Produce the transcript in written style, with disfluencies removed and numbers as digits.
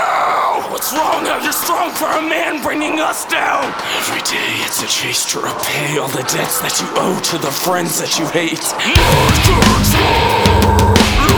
What's wrong? Are you strong for a man bringing us down? Every day it's a chase to repay all the debts that you owe to the friends that you hate. My control!